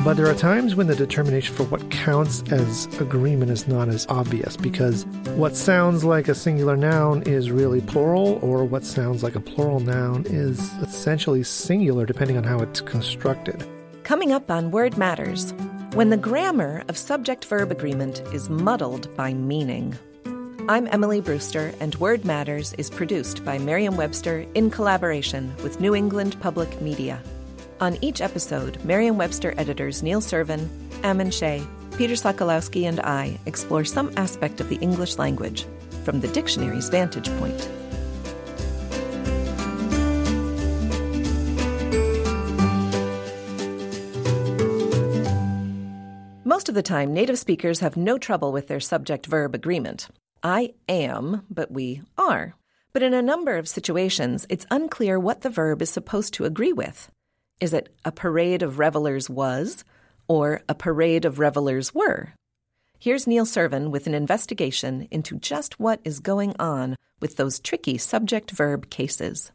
But there are times when the determination for what counts as agreement is not as obvious, because what sounds like a singular noun is really plural, or what sounds like a plural noun is essentially singular depending on how it's constructed. Coming up on Word Matters, when the grammar of subject-verb agreement is muddled by meaning. I'm Emily Brewster, and Word Matters is produced by Merriam-Webster in collaboration with New England Public Media. On each episode, Merriam-Webster editors Neil Servin, Ammon Shea, Peter Sokolowski, and I explore some aspect of the English language from the dictionary's vantage point. Most of the time, native speakers have no trouble with their subject-verb agreement. I am, but we are. But in a number of situations, it's unclear what the verb is supposed to agree with. Is it a parade of revelers was, or a parade of revelers were? Here's Neil Servin with an investigation into just what is going on with those tricky subject-verb cases.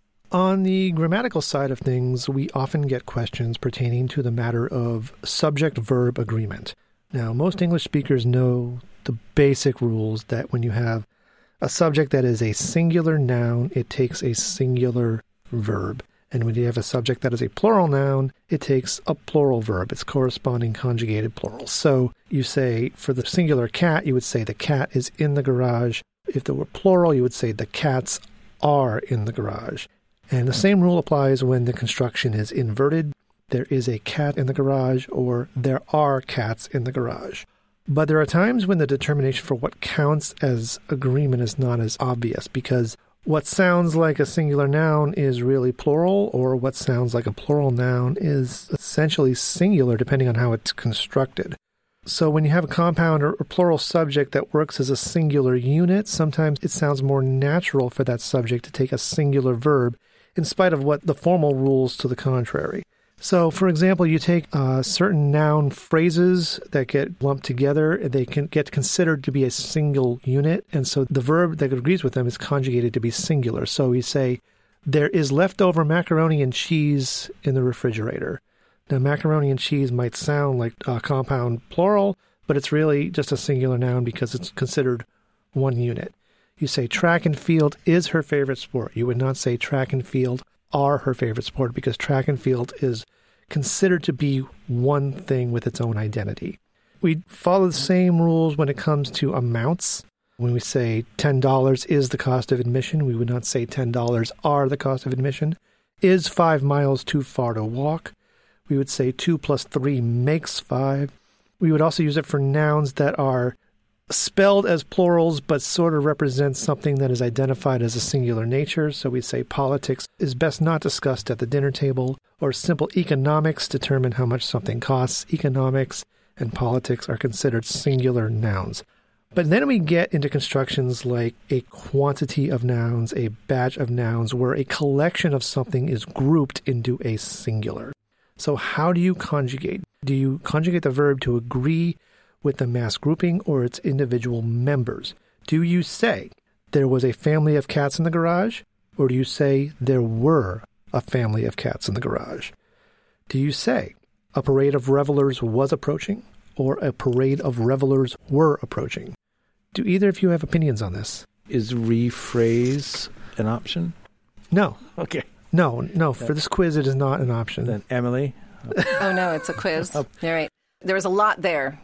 On the grammatical side of things, we often get questions pertaining to the matter of subject-verb agreement. Now, most English speakers know the basic rules that when you have a subject that is a singular noun, it takes a singular verb. And when you have a subject that is a plural noun, it takes a plural verb, its corresponding conjugated plural. So you say, for the singular cat, you would say the cat is in the garage. If there were plural, you would say the cats are in the garage. And the same rule applies when the construction is inverted. There is a cat in the garage, or there are cats in the garage. But there are times when the determination for what counts as agreement is not as obvious, because what sounds like a singular noun is really plural, or what sounds like a plural noun is essentially singular depending on how it's constructed. So when you have a compound or plural subject that works as a singular unit, sometimes it sounds more natural for that subject to take a singular verb in spite of what the formal rules to the contrary. So, for example, you take certain noun phrases that get lumped together, they can get considered to be a single unit, and so the verb that agrees with them is conjugated to be singular. So we say, there is leftover macaroni and cheese in the refrigerator. Now, macaroni and cheese might sound like a compound plural, but it's really just a singular noun because it's considered one unit. You say, track and field is her favorite sport. You would not say track and field are her favorite sport, because track and field is considered to be one thing with its own identity. We follow the same rules when it comes to amounts. When we say $10 is the cost of admission, we would not say $10 are the cost of admission. Is 5 miles too far to walk? We would say 2 plus 3 makes 5. We would also use it for nouns that are spelled as plurals but sort of represent something that is identified as a singular nature. So we say politics is best not discussed at the dinner table, or simple economics determine how much something costs. Economics and politics are considered singular nouns. But then we get into constructions like a quantity of nouns, a batch of nouns, where a collection of something is grouped into a singular. So how do you conjugate? Do you conjugate the verb to agree with the mass grouping or its individual members? Do you say, there was a family of cats in the garage? Or do you say, there were a family of cats in the garage? Do you say, a parade of revelers was approaching? Or a parade of revelers were approaching? Do either of you have opinions on this? Is rephrase an option? No. Okay. No. For this quiz, it is not an option. Then Emily? Oh, no, it's a quiz. All right. There was a lot there.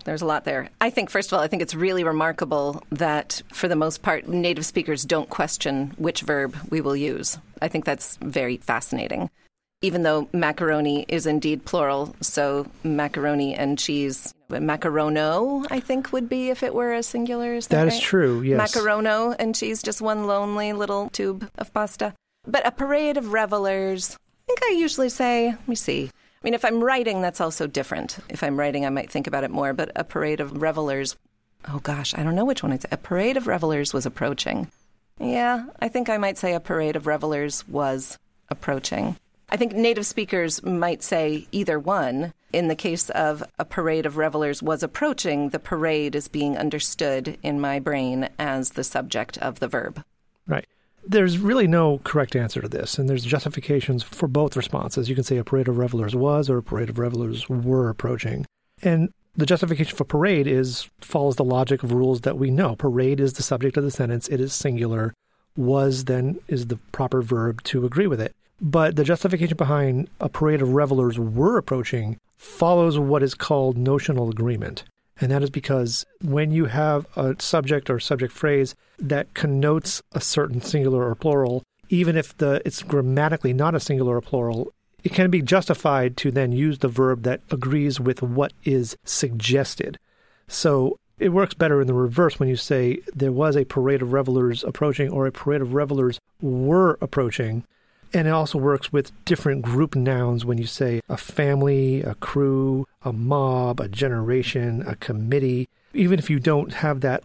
I think, first of all, it's really remarkable that, for the most part, native speakers don't question which verb we will use. I think that's very fascinating. Even though macaroni is indeed plural, so macaroni and cheese, macarono, I think, would be if it were a singular. Is that right? Is true, yes. Macarono and cheese, just one lonely little tube of pasta. But a parade of revelers, I think I usually say, let me see. If I'm writing, that's also different. If I'm writing, I might think about it more. But a parade of revelers, oh gosh, I don't know which one I'd say. A parade of revelers was approaching. Yeah, I think I might say a parade of revelers was approaching. I think native speakers might say either one. In the case of a parade of revelers was approaching, the parade is being understood in my brain as the subject of the verb. Right. There's really no correct answer to this, and there's justifications for both responses. You can say a parade of revelers was or a parade of revelers were approaching. And the justification for parade follows the logic of rules that we know. Parade is the subject of the sentence. It is singular. Was then is the proper verb to agree with it. But the justification behind a parade of revelers were approaching follows what is called notional agreement. And that is because when you have a subject or subject phrase that connotes a certain singular or plural, even if it's grammatically not a singular or plural, it can be justified to then use the verb that agrees with what is suggested. So it works better in the reverse when you say there was a parade of revelers approaching or a parade of revelers were approaching. And it also works with different group nouns when you say a family, a crew, a mob, a generation, a committee. Even if you don't have that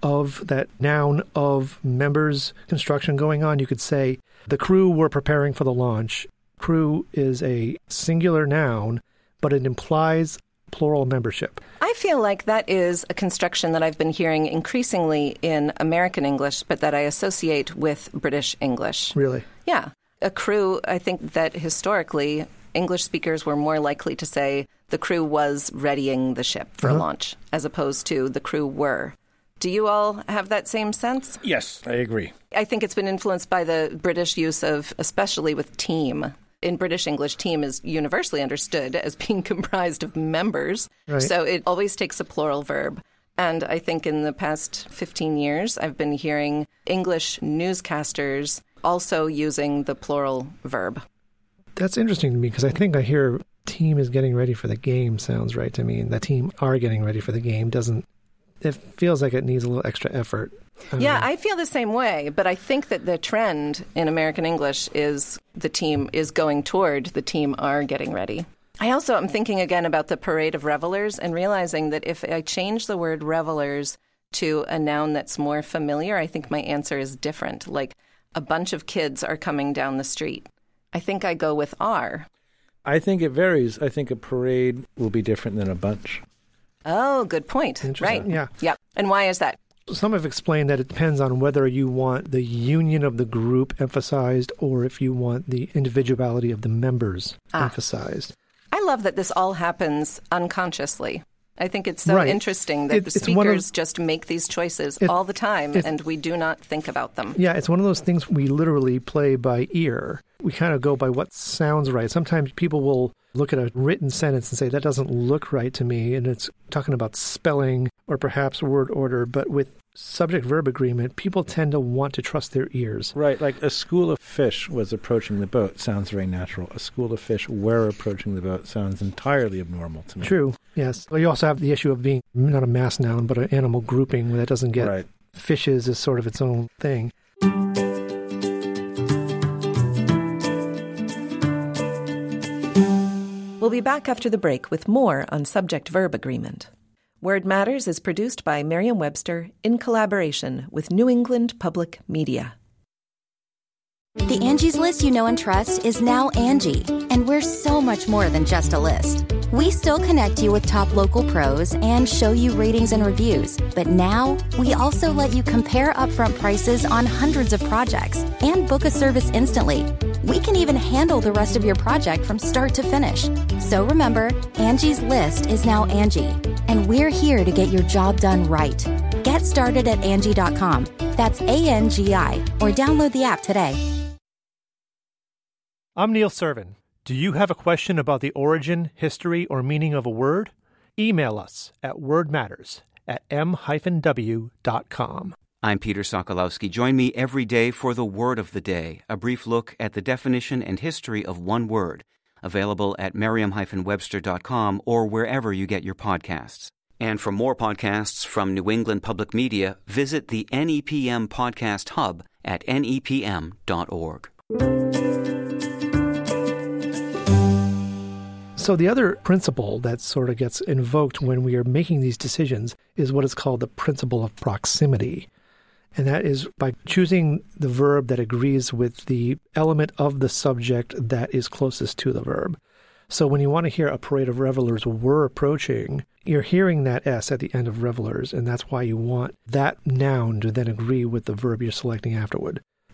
noun of members construction going on, you could say the crew were preparing for the launch. Crew is a singular noun, but it implies plural membership. I feel like that is a construction that I've been hearing increasingly in American English, but that I associate with British English. Really? Yeah. A crew, I think that historically, English speakers were more likely to say the crew was readying the ship for launch, as opposed to the crew were. Do you all have that same sense? Yes, I agree. I think it's been influenced by the British use of, especially with team. In British English, team is universally understood as being comprised of members. Right. So it always takes a plural verb. And I think in the past 15 years, I've been hearing English newscasters also using the plural verb. That's interesting to me because I think I hear team is getting ready for the game sounds right to me, and the team are getting ready for the game it feels like it needs a little extra effort. I feel the same way, but I think that the trend in American English is the team is going toward the team are getting ready. I also am thinking again about the parade of revelers and realizing that if I change the word revelers to a noun that's more familiar, I think my answer is different. Like a bunch of kids are coming down the street. I think I go with are. I think it varies. I think a parade will be different than a bunch. Oh, good point. Right. Yeah. Yep. And why is that? Some have explained that it depends on whether you want the union of the group emphasized or if you want the individuality of the members emphasized. I love that this all happens unconsciously. I think it's so interesting that the speakers just make these choices all the time and we do not think about them. Yeah, it's one of those things we literally play by ear. We kind of go by what sounds right. Sometimes people will look at a written sentence and say, that doesn't look right to me, and it's talking about spelling or perhaps word order, but with subject-verb agreement, people tend to want to trust their ears. Right, like a school of fish was approaching the boat sounds very natural. A school of fish were approaching the boat sounds entirely abnormal to me. True, yes. Well, you also have the issue of being not a mass noun, but an animal grouping that doesn't get fishes as sort of its own thing. We'll be back after the break with more on subject-verb agreement. Word Matters is produced by Merriam-Webster in collaboration with New England Public Media. The Angie's List you know and trust is now Angie, and we're so much more than just a list. We still connect you with top local pros and show you ratings and reviews, but now we also let you compare upfront prices on hundreds of projects and book a service instantly. We can even handle the rest of your project from start to finish. So remember, Angie's List is now Angie, and we're here to get your job done right. Get started at Angie.com. That's ANGI, or download the app today. I'm Neil Servin. Do you have a question about the origin, history, or meaning of a word? Email us at wordmatters@m-w.com. I'm Peter Sokolowski. Join me every day for the Word of the Day, a brief look at the definition and history of one word, available at merriam-webster.com or wherever you get your podcasts. And for more podcasts from New England Public Media, visit the NEPM Podcast Hub at nepm.org. So the other principle that sort of gets invoked when we are making these decisions is what is called the principle of proximity. And that is by choosing the verb that agrees with the element of the subject that is closest to the verb. So when you want to hear a parade of revelers were approaching, you're hearing that S at the end of revelers, and that's why you want that noun to then agree with the verb you're selecting afterward.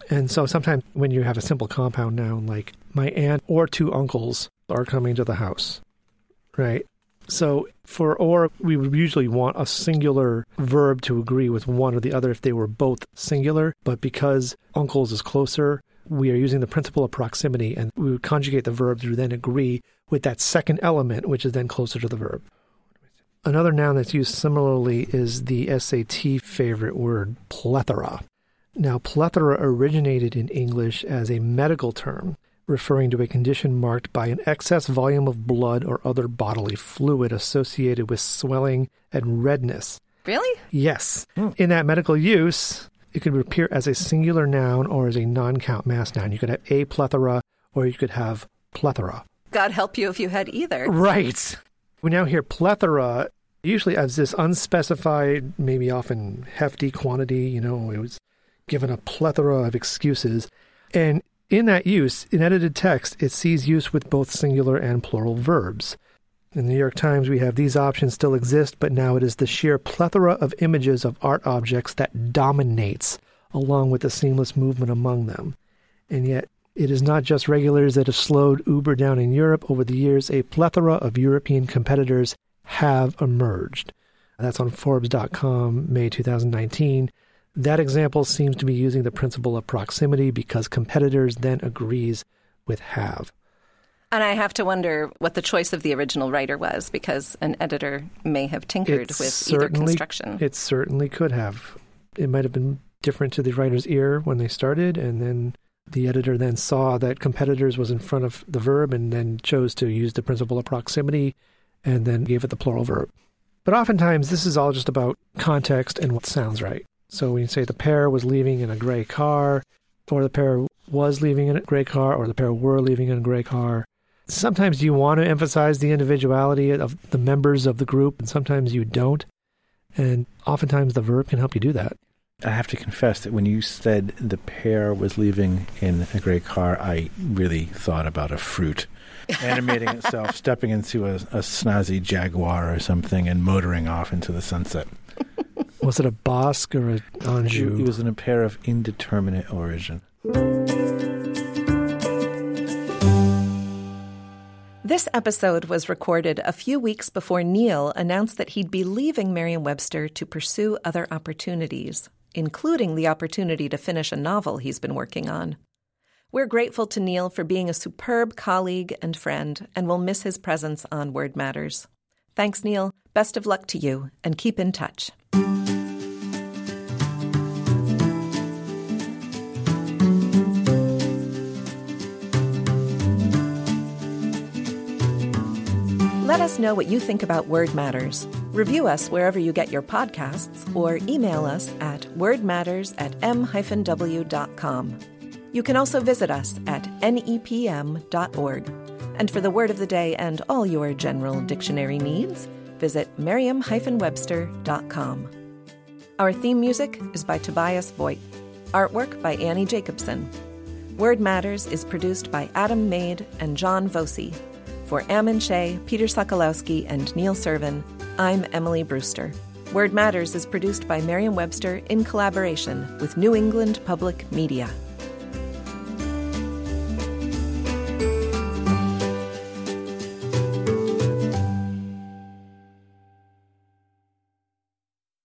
And so sometimes when you have a simple compound noun like my aunt or two uncles are coming to the house, right? So for or, we would usually want a singular verb to agree with one or the other if they were both singular. But because uncles is closer, we are using the principle of proximity, and we would conjugate the verb to then agree with that second element, which is then closer to the verb. Another noun that's used similarly is the SAT favorite word, plethora. Now, plethora originated in English as a medical term, referring to a condition marked by an excess volume of blood or other bodily fluid associated with swelling and redness. Really? Yes. In that medical use, it could appear as a singular noun or as a non-count mass noun. You could have a plethora or you could have plethora. God help you if you had either. Right. We now hear plethora usually as this unspecified, maybe often hefty quantity. It was given a plethora of excuses. And in that use, in edited text, it sees use with both singular and plural verbs. In the New York Times, we have these options still exist, but now it is the sheer plethora of images of art objects that dominates, along with the seamless movement among them. And yet, it is not just regulars that have slowed Uber down in Europe. Over the years, a plethora of European competitors have emerged. That's on Forbes.com, May 2019. That example seems to be using the principle of proximity because competitors then agrees with have. And I have to wonder what the choice of the original writer was, because an editor may have tinkered with either construction. It certainly could have. It might have been different to the writer's ear when they started, and then the editor then saw that competitors was in front of the verb and then chose to use the principle of proximity and then gave it the plural verb. But oftentimes, this is all just about context and what sounds right. So when you say the pair was leaving in a gray car, or the pair was leaving in a gray car, or the pair were leaving in a gray car, sometimes you want to emphasize the individuality of the members of the group, and sometimes you don't. And oftentimes the verb can help you do that. I have to confess that when you said the pair was leaving in a gray car, I really thought about a fruit animating itself, stepping into a snazzy Jaguar or something and motoring off into the sunset. Was it a Basque or an Anjou? It was in a pair of indeterminate origin. This episode was recorded a few weeks before Neil announced that he'd be leaving Merriam-Webster to pursue other opportunities, including the opportunity to finish a novel he's been working on. We're grateful to Neil for being a superb colleague and friend, and we'll miss his presence on Word Matters. Thanks, Neil. Best of luck to you, and keep in touch. Let us know what you think about Word Matters. Review us wherever you get your podcasts, or email us at wordmatters@m-w.com. You can also visit us at nepm.org. And for the word of the day and all your general dictionary needs, visit merriam-webster.com. Our theme music is by Tobias Voigt. Artwork by Annie Jacobson. Word Matters is produced by Adam Maid and John Voci. For Ammon Shea, Peter Sokolowski, and Neil Servin, I'm Emily Brewster. Word Matters is produced by Merriam-Webster in collaboration with New England Public Media.